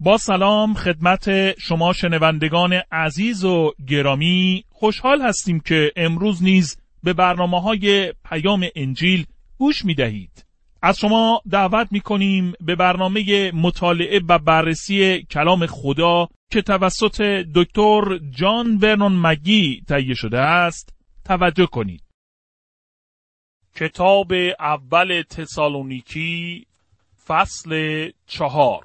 با سلام خدمت شما شنوندگان عزیز و گرامی، خوشحال هستیم که امروز نیز به برنامه‌های پیام انجیل گوش می‌دهید. از شما دعوت می‌کنیم به برنامه مطالعه و بررسی کلام خدا که توسط دکتر جان ورنون مگی تهیه شده است توجه کنید. کتاب اول تسالونیکی فصل 4.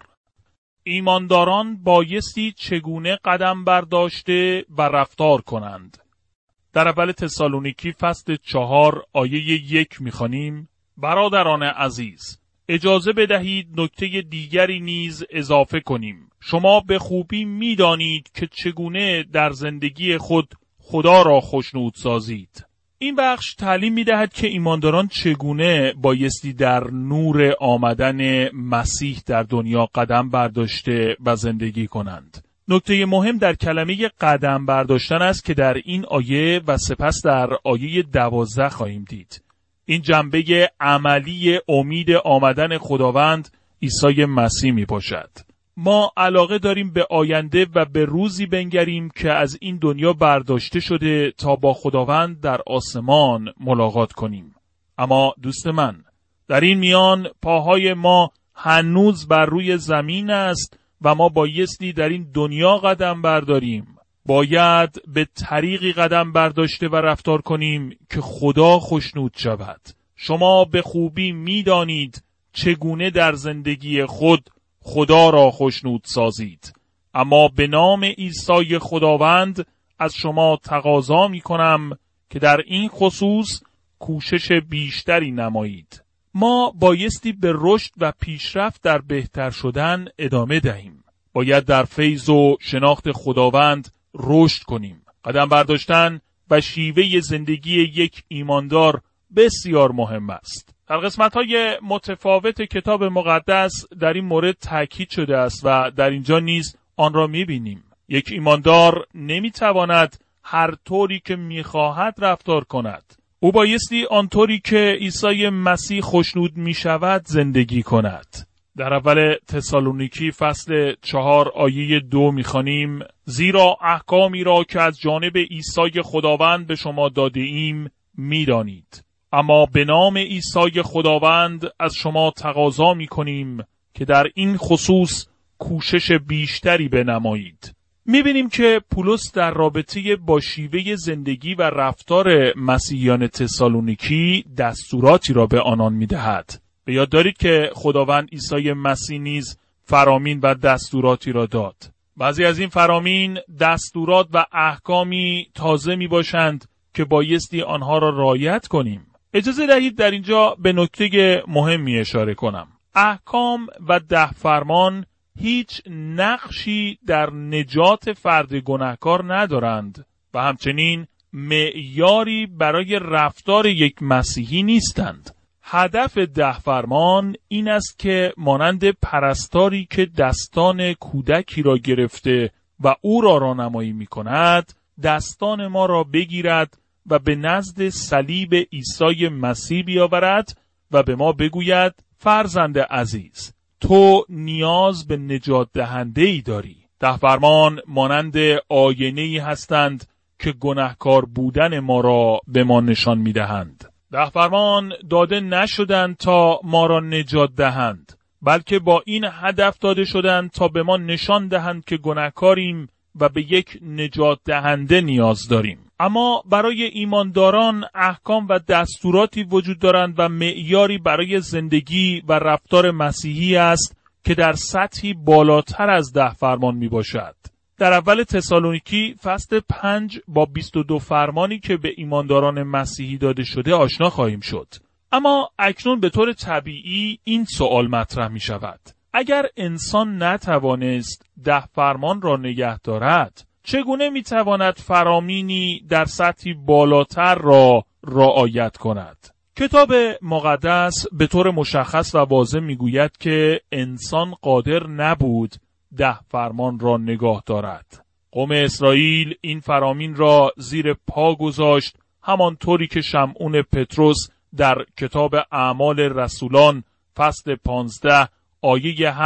ایمانداران بایستی چگونه قدم برداشته و رفتار کنند. در اول تسالونیکی فصل 4 آیه 1 می‌خوانیم: برادران عزیز، اجازه بدهید نکته دیگری نیز اضافه کنیم. شما به خوبی می‌دانید که چگونه در زندگی خود خدا را خوشنود سازید. این بخش تعلیم می‌دهد که ایمانداران چگونه بایستی در نور آمدن مسیح در دنیا قدم برداشته و زندگی کنند. نکته مهم در کلمه قدم برداشتن است که در این آیه و سپس در آیه 12 خواهیم دید. این جنبه عملی امید آمدن خداوند عیسی مسیح می باشد. ما علاقه داریم به آینده و به روزی بنگریم که از این دنیا برداشته شده تا با خداوند در آسمان ملاقات کنیم. اما دوست من، در این میان پاهای ما هنوز بر روی زمین است و ما بایستی در این دنیا قدم برداریم. باید به طریقی قدم برداشته و رفتار کنیم که خدا خوشنود شود. شما به خوبی می‌دانید چگونه در زندگی خود خدا را خوشنود سازید. اما به نام عیسی خداوند از شما تقاضا می‌کنم که در این خصوص کوشش بیشتری نمایید. ما بایستی به رشد و پیشرفت در بهتر شدن ادامه دهیم. باید در فیض و شناخت خداوند رشد کنیم. قدم برداشتن و شیوه زندگی یک ایماندار بسیار مهم است. در قسمت‌های متفاوت کتاب مقدس در این مورد تاکید شده است و در اینجا نیز آن را می‌بینیم. یک ایماندار نمی‌تواند هر طوری که می‌خواهد رفتار کند. او بایستی آنطوری که عیسی مسیح خوشنود می‌شود زندگی کند. در اول تسالونیکی فصل 4 آیه 2 می‌خوانیم: زیرا احکامی را که از جانب عیسی خداوند به شما داده ایم می‌دانید. اما به نام عیسی خداوند از شما تقاضا می‌کنیم که در این خصوص کوشش بیشتری بنمایید. می‌بینیم که پولس در رابطه با شیوه زندگی و رفتار مسیحیان تسالونیکی دستوراتی را به آنان می‌دهد. به یاد دارید که خداوند عیسی مسیح نیز فرامین و دستوراتی را داد. بعضی از این فرامین دستورات و احکامی تازه می‌باشند که بایستی آنها را رعایت کنیم. اجازه دهید در اینجا به نکته مهمی اشاره کنم. احکام و 10 فرمان هیچ نقشی در نجات فرد گناهکار ندارند و همچنین معیاری برای رفتار یک مسیحی نیستند. هدف 10 فرمان این است که مانند پرستاری که دستان کودکی را گرفته و او را راهنمایی می‌کند، دستان ما را بگیرد و به نزد صلیب عیسی مسیح بیاورد و به ما بگوید: فرزند عزیز، تو نیاز به نجات دهنده‌ای داری. 10 فرمان مانند آینه‌ای هستند که گناهکار بودن ما را به ما نشان می‌دهند. 10 فرمان داده نشدند تا ما را نجات دهند، بلکه با این هدف داده شدند تا به ما نشان دهند که گناهکاریم و به یک نجات دهنده نیاز داریم. اما برای ایمانداران احکام و دستوراتی وجود دارند و معیاری برای زندگی و رفتار مسیحی است که در سطحی بالاتر از 10 فرمان می باشد. در اول تسالونیکی فصل 5 با 22 فرمانی که به ایمانداران مسیحی داده شده آشنا خواهیم شد. اما اکنون به طور طبیعی این سوال مطرح می شود: اگر انسان نتوانست 10 فرمان را نگه دارد، چگونه می تواند فرامینی در سطحی بالاتر را رعایت کند؟ کتاب مقدس به طور مشخص و واضح می گوید که انسان قادر نبود 10 فرمان را نگاه دارد. قوم اسرائیل این فرامین را زیر پا گذاشت، همانطوری که شمعون پتروس در کتاب اعمال رسولان فصل 15 آیه 7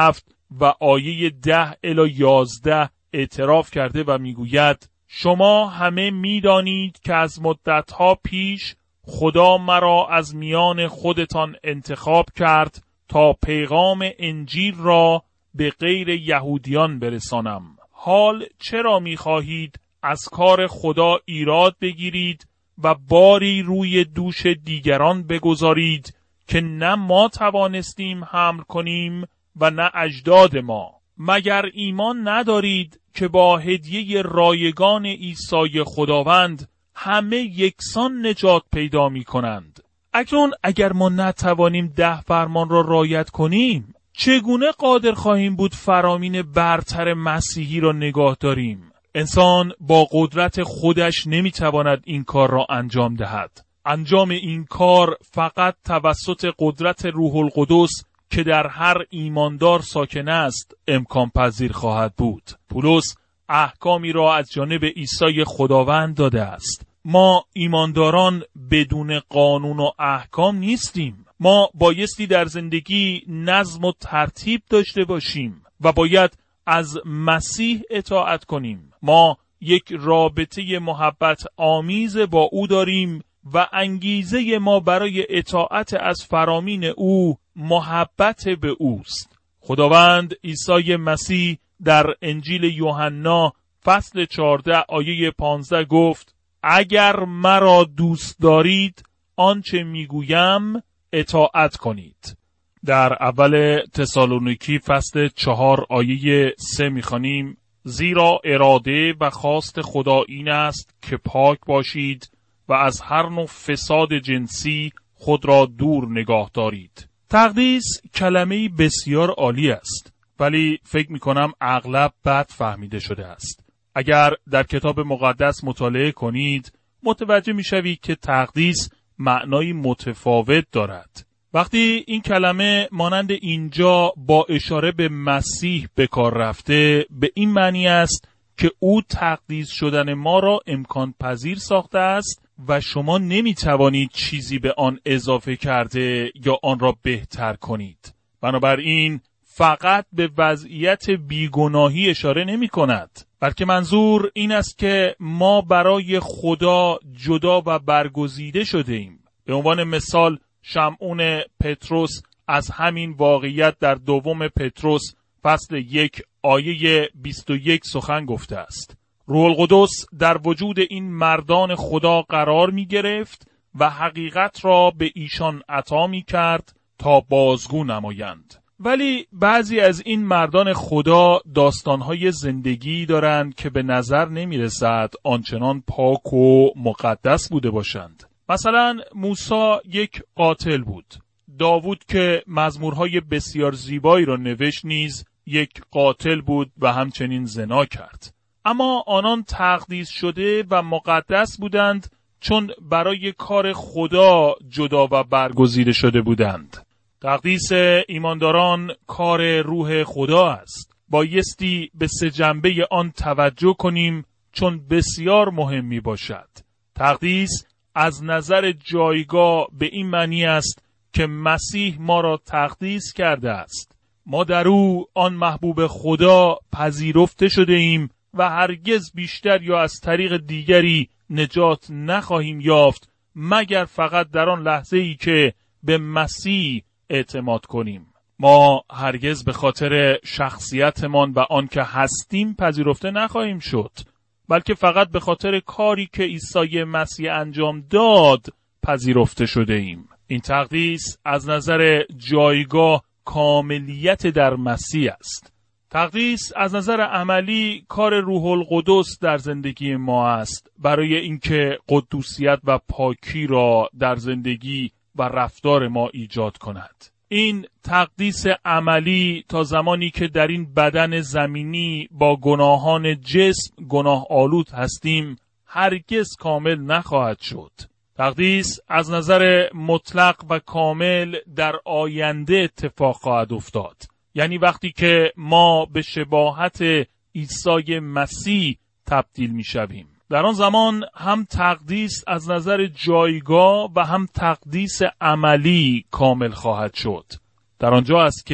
و آیه 10 الی 11 اعتراف کرده و میگوید شما همه میدانید که از مدتها پیش خدا مرا از میان خودتان انتخاب کرد تا پیغام انجیل را به غیر یهودیان برسانم. حال چرا می‌خواهید از کار خدا ایراد بگیرید و باری روی دوش دیگران بگذارید که نه ما توانستیم حمل کنیم و نه اجداد ما؟ مگر ایمان ندارید که با هدیه رایگان عیسی خداوند همه یکسان نجات پیدا می کنند؟ اکنون اگر ما نتوانیم 10 فرمان را رعایت کنیم، چگونه قادر خواهیم بود فرامین برتر مسیحی را نگاه داریم؟ انسان با قدرت خودش نمیتواند این کار را انجام دهد. انجام این کار فقط توسط قدرت روح القدس که در هر ایماندار ساکن است امکان پذیر خواهد بود. پولس احکامی را از جانب عیسی خداوند داده است. ما ایمانداران بدون قانون و احکام نیستیم. ما بایستی در زندگی نظم و ترتیب داشته باشیم و باید از مسیح اطاعت کنیم. ما یک رابطه محبت آمیز با او داریم و انگیزه ما برای اطاعت از فرامین او محبت به اوست. خداوند عیسی مسیح در انجیل یوحنا فصل 14 آیه 15 گفت اگر مرا دوست دارید آنچه میگویم اطاعت کنید. در اول تسالونیکی فصل 4 آیه 3 میخوانیم زیرا اراده و خواست خدا این است که پاک باشید و از هر نوع فساد جنسی خود را دور نگاه دارید. تقدیس کلمه‌ای بسیار عالی است، ولی فکر میکنم اغلب بد فهمیده شده است. اگر در کتاب مقدس مطالعه کنید متوجه میشوید که تقدیس معنایی متفاوت دارد. وقتی این کلمه مانند اینجا با اشاره به مسیح به کار رفته، به این معنی است که او تقدیس شدن ما را امکان پذیر ساخته است و شما نمیتوانید چیزی به آن اضافه کرده یا آن را بهتر کنید. بنابراین فقط به وضعیت بیگناهی اشاره نمی کند، بلکه منظور این است که ما برای خدا جدا و برگزیده شده ایم. به عنوان مثال شمعون پتروس از همین واقعیت در دوم پتروس فصل 1 آیه 21 سخن گفته است. روح القدس در وجود این مردان خدا قرار می گرفت و حقیقت را به ایشان عطا می کرد تا بازگو نمایند. ولی بعضی از این مردان خدا داستانهای زندگی دارند که به نظر نمی رسد آنچنان پاک و مقدس بوده باشند. مثلا موسی یک قاتل بود. داوود که مزمورهای بسیار زیبایی را نوشت نیز یک قاتل بود و همچنین زنا کرد. اما آنان تقدیس شده و مقدس بودند چون برای کار خدا جدا و برگزیده شده بودند. تقدیس ایمانداران کار روح خدا است. بایستی به 3 جنبه آن توجه کنیم چون بسیار مهم می باشد. تقدیس از نظر جایگاه به این معنی است که مسیح ما را تقدیس کرده است. ما در او آن محبوب خدا پذیرفته شده ایم و هرگز بیشتر یا از طریق دیگری نجات نخواهیم یافت مگر فقط در آن لحظه‌ای که به مسیح اعتماد کنیم. ما هرگز به خاطر شخصیتمان و آن که هستیم پذیرفته نخواهیم شد، بلکه فقط به خاطر کاری که عیسی مسیح انجام داد پذیرفته شده ایم. این تقدیس از نظر جایگاه کاملیت در مسیح است. تقدیس از نظر عملی کار روح القدس در زندگی ما است برای اینکه قدوسیت و پاکی را در زندگی و رفتار ما ایجاد کند. این تقدیس عملی تا زمانی که در این بدن زمینی با گناهان جسم گناه آلود هستیم هرگز کامل نخواهد شد. تقدیس از نظر مطلق و کامل در آینده اتفاق خواهد افتاد. یعنی وقتی که ما به شباهت عیسی مسیح تبدیل می شویم. در آن زمان هم تقدیس از نظر جایگاه و هم تقدیس عملی کامل خواهد شد. در آنجا است که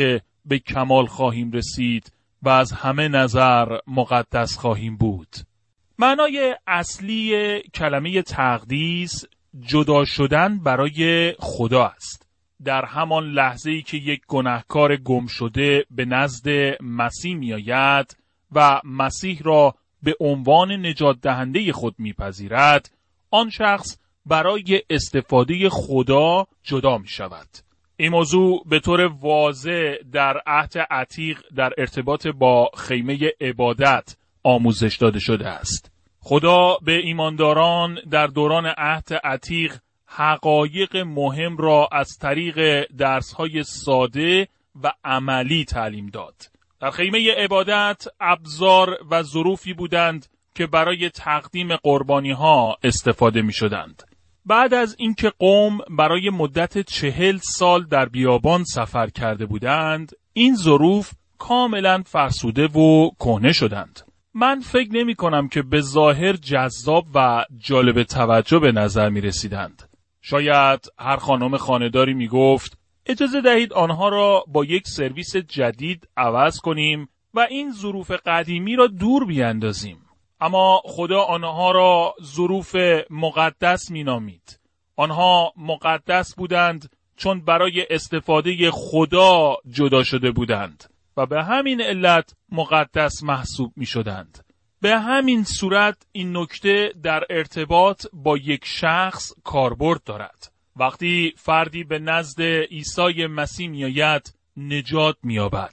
به کمال خواهیم رسید و از همه نظر مقدس خواهیم بود. معنای اصلی کلمه تقدیس جدا شدن برای خدا است. در همان لحظه‌ای که یک گناهکار گم شده به نزد مسیح می‌آید و مسیح را به عنوان نجات دهنده خود می‌پذیرد، آن شخص برای استفاده خدا جدا می‌شود. این موضوع به طور واضح در عهد عتیق در ارتباط با خیمه عبادت آموزش داده شده است. خدا به ایمانداران در دوران عهد عتیق حقایق مهم را از طریق درس‌های ساده و عملی تعلیم داد. در خیمه عبادت ابزار و ظروفی بودند که برای تقدیم قربانی‌ها استفاده می‌شدند. بعد از اینکه قوم برای مدت 40 سال در بیابان سفر کرده بودند، این ظروف کاملا فرسوده و کهنه شدند. من فکر نمی کنم که به ظاهر جذاب و جالب توجه به نظر می رسیدند. شاید هر خانم خانه‌داری می گفت اجازه دهید آنها را با یک سرویس جدید عوض کنیم و این ظروف قدیمی را دور بیاندازیم. اما خدا آنها را ظروف مقدس می نامید. آنها مقدس بودند چون برای استفاده خدا جدا شده بودند و به همین علت مقدس محسوب می شدند. به همین صورت این نکته در ارتباط با یک شخص کاربرد دارد. وقتی فردی به نزد عیسی مسیح می آید، نجات می یابد.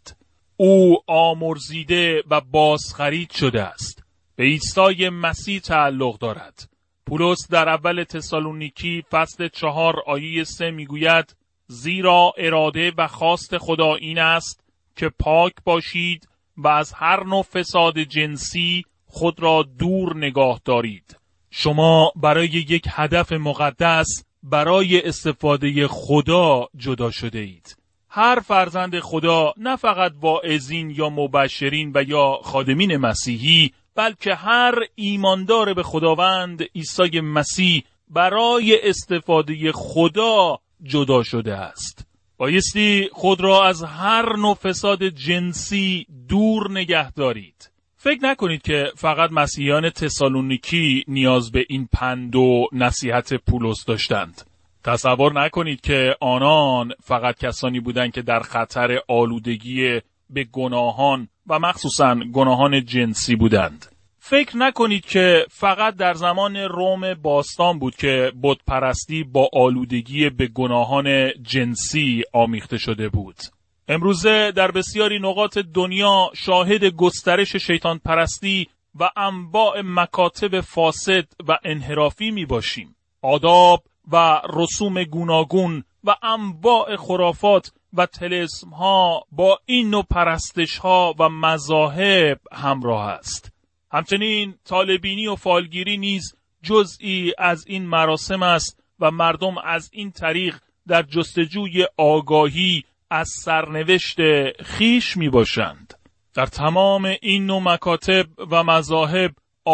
او آمرزیده و بازخرید شده است. به عیسی مسیح تعلق دارد. پولس در اول تسالونیکی فصل 4 آیه 3 میگوید زیرا اراده و خواست خدا این است که پاک باشید و از هر نوع فساد جنسی خود را دور نگاه دارید. شما برای یک هدف مقدس برای استفاده خدا جدا شده اید. هر فرزند خدا نه فقط واعظین یا مبشرین و یا خادمین مسیحی، بلکه هر ایماندار به خداوند عیسی مسیح برای استفاده خدا جدا شده است. بایستی خود را از هر نوع فساد جنسی دور نگه دارید. فکر نکنید که فقط مسیحیان تسالونیکی نیاز به این پند و نصیحت پولس داشتند. تصور نکنید که آنان فقط کسانی بودند که در خطر آلودگی به گناهان و مخصوصاً گناهان جنسی بودند. فکر نکنید که فقط در زمان روم باستان بود که بت پرستی با آلودگی به گناهان جنسی آمیخته شده بود. امروزه در بسیاری نقاط دنیا شاهد گسترش شیطان پرستی و انواع مکاتب فاسد و انحرافی می باشیم. آداب و رسوم گوناگون و انواع خرافات و طلسم ها با این نوع پرستش ها و مذاهب همراه است. همچنین طالبینی و فالگیری نیز جزئی از این مراسم است و مردم از این طریق در جستجوی آگاهی از سرنوشت خیش می باشند. در تمام این نوع مکاتب و مذاهب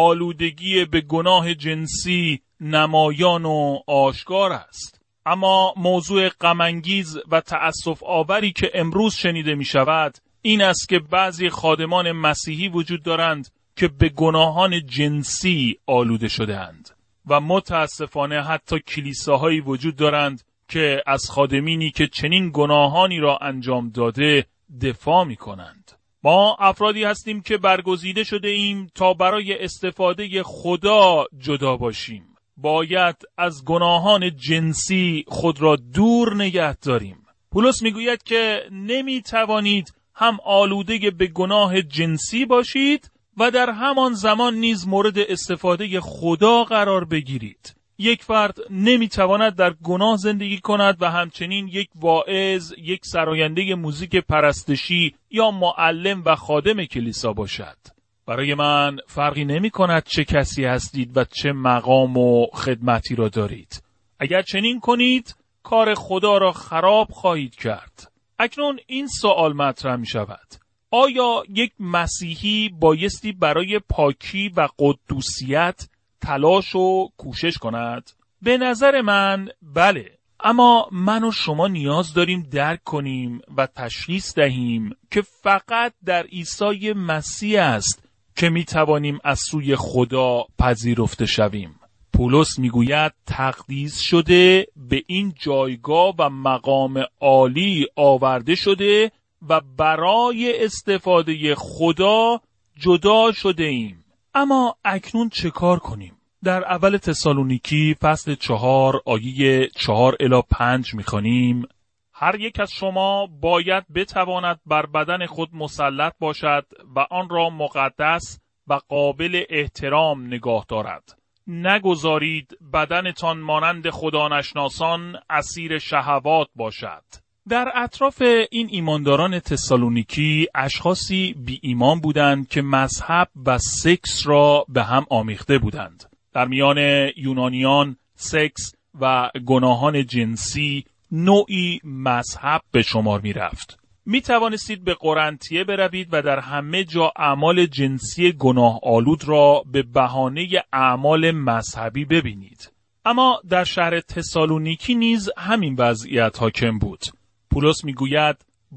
آلودگی به گناه جنسی نمایان و آشکار است. اما موضوع غم‌انگیز و تأسف آوری که امروز شنیده می شود این است که بعضی خادمان مسیحی وجود دارند که به گناهان جنسی آلوده شده‌اند و متاسفانه حتی کلیساهایی وجود دارند که از خادمینی که چنین گناهانی را انجام داده دفاع می کنند. ما افرادی هستیم که برگزیده شده ایم تا برای استفاده خدا جدا باشیم. باید از گناهان جنسی خود را دور نگه داریم. پولس میگوید که نمی توانید هم آلوده به گناه جنسی باشید و در همان زمان نیز مورد استفاده خدا قرار بگیرید. یک فرد نمیتواند در گناه زندگی کند و همچنین یک واعظ، یک سراینده موزیک پرستشی یا معلم و خادم کلیسا باشد. برای من فرقی نمی کند چه کسی هستید و چه مقام و خدمتی را دارید. اگر چنین کنید کار خدا را خراب خواهید کرد. اکنون این سوال مطرح می شود: آیا یک مسیحی بایستی برای پاکی و قدوسیت تلاش و کوشش کند؟ به نظر من بله. اما من و شما نیاز داریم درک کنیم و تشخیص دهیم که فقط در عیسی مسیح است که می توانیم از سوی خدا پذیرفته شویم. پولس میگوید تقدیس شده، به این جایگاه و مقام عالی آورده شده و برای استفاده خدا جدا شده ایم. اما اکنون چه کار کنیم؟ در اول تسالونیکی فصل 4 آیه 4 الی 5 می‌خوانیم: هر یک از شما باید بتواند بر بدن خود مسلط باشد و آن را مقدس و قابل احترام نگاه دارد. نگذارید بدنتان مانند خدانشناسان اسیر شهوات باشد. در اطراف این ایمانداران تسالونیکی اشخاصی بی ایمان بودند که مذهب و سکس را به هم آمیخته بودند. در میان یونانیان سکس و گناهان جنسی نوعی مذهب به شمار می رفت. می توانستید به قرنطیه بروید و در همه جا اعمال جنسی گناه آلود را به بهانه اعمال مذهبی ببینید. اما در شهر تسالونیکی نیز همین وضعیت حاکم بود. پولس می گوید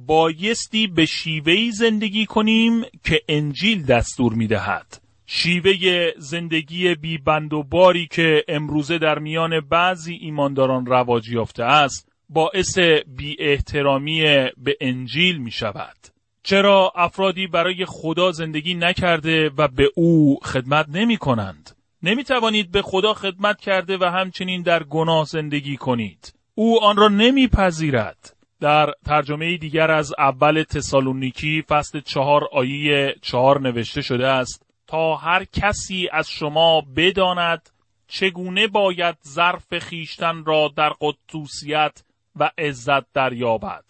بایستی به شیوهی زندگی کنیم که انجیل دستور می دهد. شیوه زندگی بی بند و باری که امروزه در میان بعضی ایمانداران رواج یافته است باعث بی احترامی به انجیل می شود. چرا افرادی برای خدا زندگی نکرده و به او خدمت نمی کنند؟ نمی توانید به خدا خدمت کرده و همچنین در گناه زندگی کنید. او آن را نمی پذیرد. در ترجمه دیگر از اول تسالونیکی فصل 4 آیه 4 نوشته شده است: تا هر کسی از شما بداند چگونه باید ظرف خیشتن را در قدوسیت و عزت دریابد.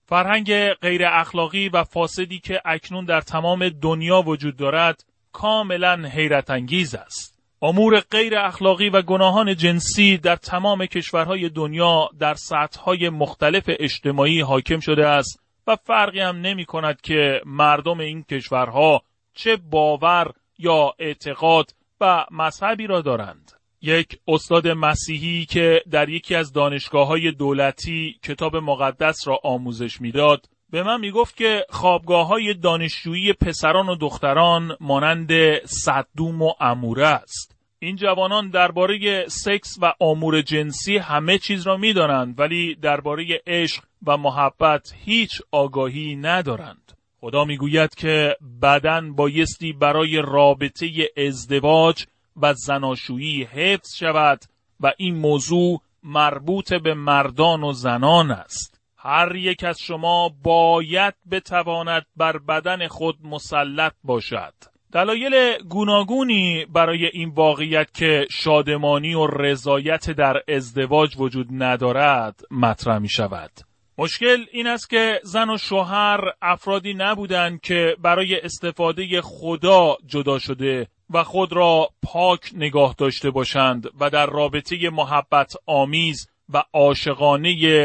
فرهنگ غیر اخلاقی و فاسدی که اکنون در تمام دنیا وجود دارد کاملا حیرت انگیز است. امور غیر اخلاقی و گناهان جنسی در تمام کشورهای دنیا در سطح‌های مختلف اجتماعی حاکم شده است و فرقی هم نمی کند که مردم این کشورها چه باور یا اعتقاد و مذهبی را دارند. یک استاد مسیحی که در یکی از دانشگاه‌های دولتی کتاب مقدس را آموزش میداد به من میگفت که خوابگاه‌های دانشجویی پسران و دختران مانند صدوم و عموره است. این جوانان درباره سکس و امور جنسی همه چیز را می‌دانند ولی درباره عشق و محبت هیچ آگاهی ندارند. خدا میگوید که بدن بایستی برای رابطه ازدواج و زناشویی حفظ شود و این موضوع مربوط به مردان و زنان است. هر یک از شما باید بتواند بر بدن خود مسلط باشد. دلایل گوناگونی برای این واقعیت که شادمانی و رضایت در ازدواج وجود ندارد مطرح می شود. مشکل این است که زن و شوهر افرادی نبودند که برای استفاده خدا جدا شده و خود را پاک نگاه داشته باشند و در رابطه محبت آمیز و عاشقانه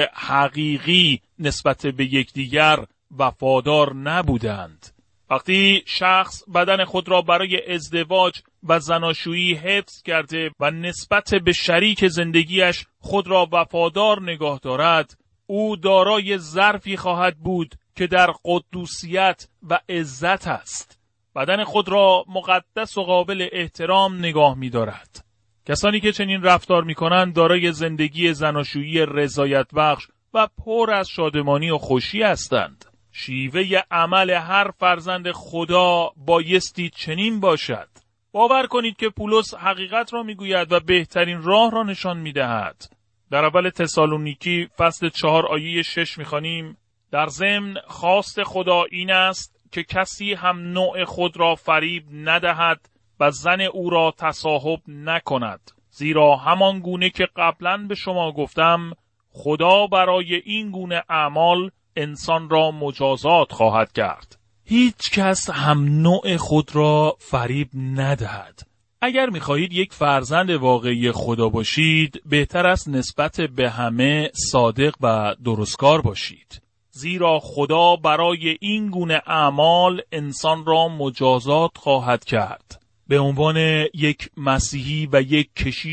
حقیقی نسبت به یکدیگر وفادار نبودند. وقتی شخص بدن خود را برای ازدواج و زناشویی حفظ کرده و نسبت به شریک زندگیش خود را وفادار نگاه دارد، او دارای ظرفی خواهد بود که در قدوسیت و عزت است. بدن خود را مقدس و قابل احترام نگاه می دارد. کسانی که چنین رفتار می کنند دارای زندگی زناشویی رضایت بخش و پر از شادمانی و خوشی هستند. شیوه عمل هر فرزند خدا بایستی چنین باشد. باور کنید که پولس حقیقت را می گوید و بهترین راه را نشان می دهد. در اول تسالونیکی فصل 4 آیه 6 می خوانیم: در ضمن خواست خدا این است که کسی هم نوع خود را فریب ندهد و زن او را تصاحب نکند، زیرا همان گونه که قبلا به شما گفتم خدا برای این گونه اعمال انسان را مجازات خواهد کرد. هیچ کس هم نوع خود را فریب ندهد. اگر می‌خواهید یک فرزند واقعی خدا باشید، بهتر است نسبت به همه صادق و درستکار باشید. زیرا خدا برای این گونه اعمال انسان را مجازات خواهد کرد. به عنوان یک مسیحی و یک کشیش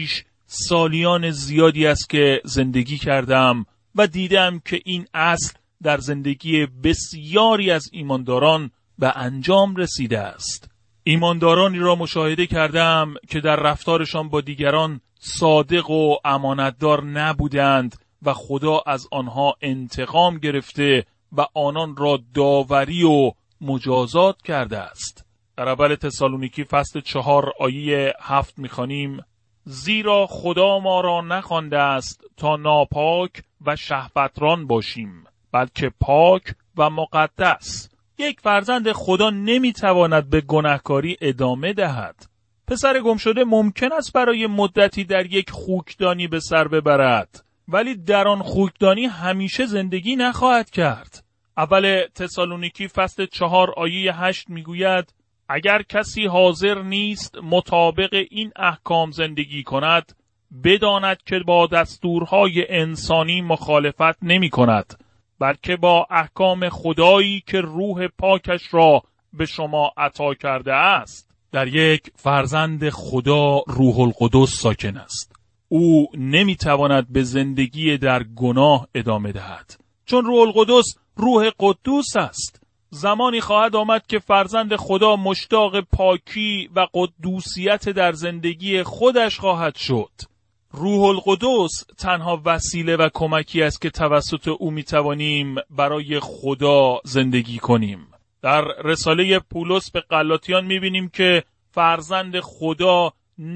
سالیان زیادی است که زندگی کردم و دیدم که این اصل در زندگی بسیاری از ایمانداران به انجام رسیده است. ایماندارانی را مشاهده کردم که در رفتارشان با دیگران صادق و امانتدار نبودند و خدا از آنها انتقام گرفته و آنان را داوری و مجازات کرده است. در اول تسالونیکی فصل 4 آیه 7 می‌خوانیم: زیرا خدا ما را نخوانده است تا ناپاک و شهوتران باشیم، بلکه پاک و مقدس. یک فرزند خدا نمیتواند به گناهکاری ادامه دهد. پسر گم شده ممکن است برای مدتی در یک خوکدانی به سر ببرد، ولی در آن خوکدانی همیشه زندگی نخواهد کرد. اول تسالونیکی فصل 4 آیه 8 میگوید: اگر کسی حاضر نیست مطابق این احکام زندگی کند، بداند که با دستورهای انسانی مخالفت نمی کند، بلکه با احکام خدایی که روح پاکش را به شما عطا کرده است. در یک فرزند خدا روح القدس ساکن است. او نمیتواند به زندگی در گناه ادامه دهد، چون روح القدس روح قدوس است. زمانی خواهد آمد که فرزند خدا مشتاق پاکی و قدوسیت در زندگی خودش خواهد شد. روح القدس تنها وسیله و کمکی است که توسط او میتوانیم برای خدا زندگی کنیم. در رساله پولس به غلاطیان میبینیم که فرزند خدا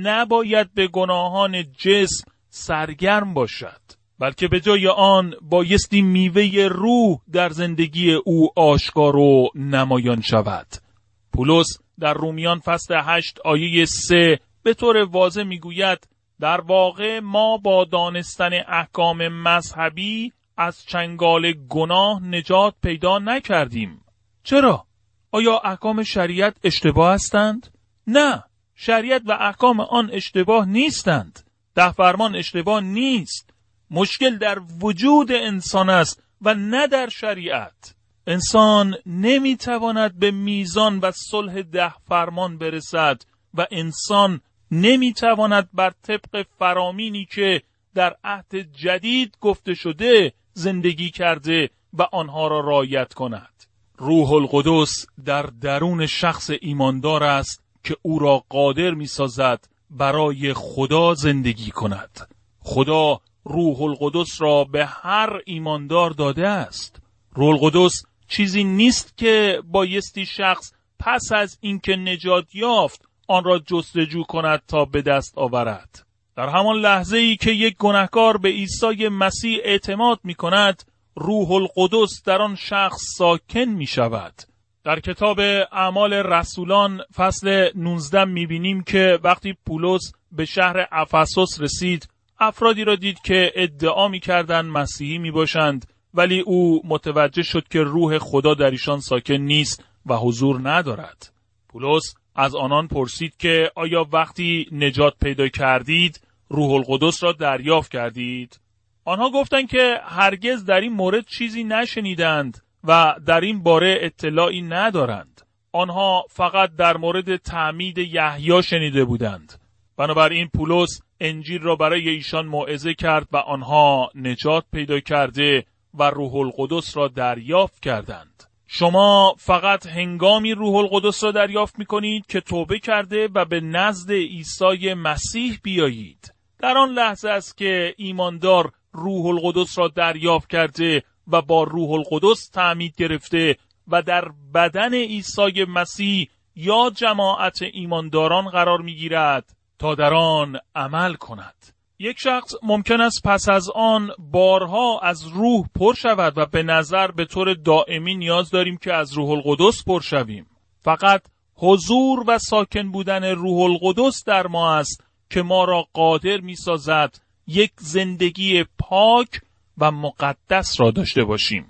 نباید به گناهان جسم سرگرم باشد، بلکه به جای آن بایستی میوه روح در زندگی او آشکار و نمایان شود. پولس در رومیان فصل 8 آیه 3 به طور واضح میگوید: در واقع ما با دانستن احکام مذهبی از چنگال گناه نجات پیدا نکردیم. چرا؟ آیا احکام شریعت اشتباه هستند؟ نه، شریعت و احکام آن اشتباه نیستند. 10 فرمان اشتباه نیست. مشکل در وجود انسان است و نه در شریعت. انسان نمیتواند به میزان و صلح 10 فرمان برسد و انسان نمیتواند بر طبق فرامینی که در عهد جدید گفته شده زندگی کرده و آنها را رعایت کند. روح القدس در درون شخص ایماندار است که او را قادر می‌سازد برای خدا زندگی کند. خدا روح القدس را به هر ایماندار داده است. روح القدس چیزی نیست که بایستی شخص پس از اینکه نجات یافت آن را جستجو کند تا به دست آورد. در همان لحظه‌ای که یک گناهکار به عیسی مسیح اعتماد می‌کند، روح القدس در آن شخص ساکن می‌شود. در کتاب اعمال رسولان فصل 19 می‌بینیم که وقتی پولس به شهر افسوس رسید، افرادی را دید که ادعا می‌کردند مسیحی می‌باشند، ولی او متوجه شد که روح خدا در ایشان ساکن نیست و حضور ندارد. پولس از آنان پرسید که آیا وقتی نجات پیدا کردید روح القدس را دریافت کردید؟ آنها گفتند که هرگز در این مورد چیزی نشنیدند و در این باره اطلاعی ندارند. آنها فقط در مورد تعمید یحیی شنیده بودند. بنابراین پولس انجیل را برای ایشان موعظه کرد و آنها نجات پیدا کرده و روح القدس را دریافت کردند. شما فقط هنگامی روح القدس را دریافت می‌کنید که توبه کرده و به نزد عیسی مسیح بیایید. در آن لحظه است که ایماندار روح القدس را دریافت کرده و با روح القدس تعمید گرفته و در بدن عیسی مسیح یا جماعت ایمانداران قرار می‌گیرد تا در آن عمل کند. یک شخص ممکن است پس از آن بارها از روح پر شود و به نظر به طور دائمی نیاز داریم که از روح القدس پر شویم. فقط حضور و ساکن بودن روح القدس در ما است که ما را قادر می سازد یک زندگی پاک و مقدس را داشته باشیم.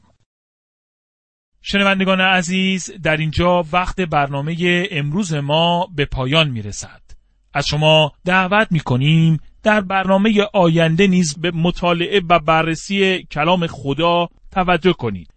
شنوندگان عزیز، در اینجا وقت برنامه امروز ما به پایان می رسد. از شما دعوت می کنیم در برنامه آینده نیز به مطالعه و بررسی کلام خدا توجه کنید.